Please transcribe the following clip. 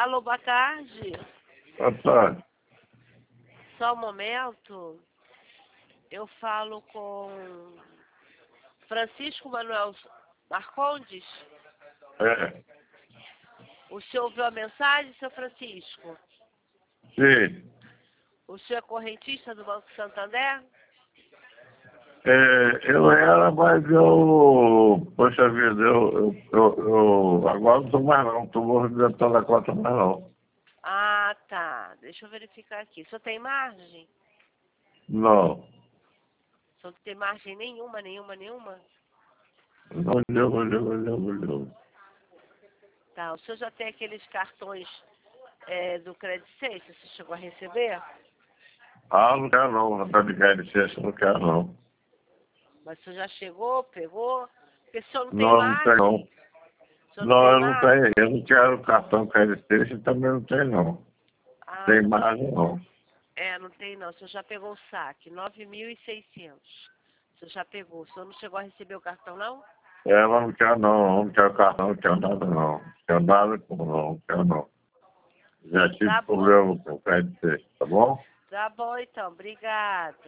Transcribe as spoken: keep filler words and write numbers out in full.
Alô, boa tarde. Boa tarde. Só um momento. Eu falo com Francisco Manuel Marcondes. É. O senhor ouviu a mensagem, seu Francisco? Sim. O senhor é correntista do Banco Santander? É, eu era, mas eu... Poxa vida, eu... eu, eu, eu agora não estou mais não. Estou movimentando a conta mais não. Ah, tá. Deixa eu verificar aqui. O senhor tem margem? Não. O senhor não tem margem nenhuma, nenhuma, nenhuma? Não olhou, olhou, olhou, olhou. Tá. O senhor já tem aqueles cartões é, do Credit Suisse? Você chegou a receber? Ah, não quero não. Não quero ligar de sexta, não quero não. Mas o senhor já chegou, pegou? Porque o senhor não tem Não, não tem margem? não. O senhor não Não, tem eu não margem? tenho. Eu não quero cartão Credit e também não tenho não. Ah, Tem não. margem não. É, não tem não. O senhor já pegou o saque, nove mil e seiscentos. O senhor já pegou. O senhor não chegou a receber o cartão, não? É, mas não quero não. Não quero cartão, não quero nada não. Não quero nada com não, não quero não. Já tive Tá bom. problema com o Credit, tá bom? Tá bom, então. Obrigada.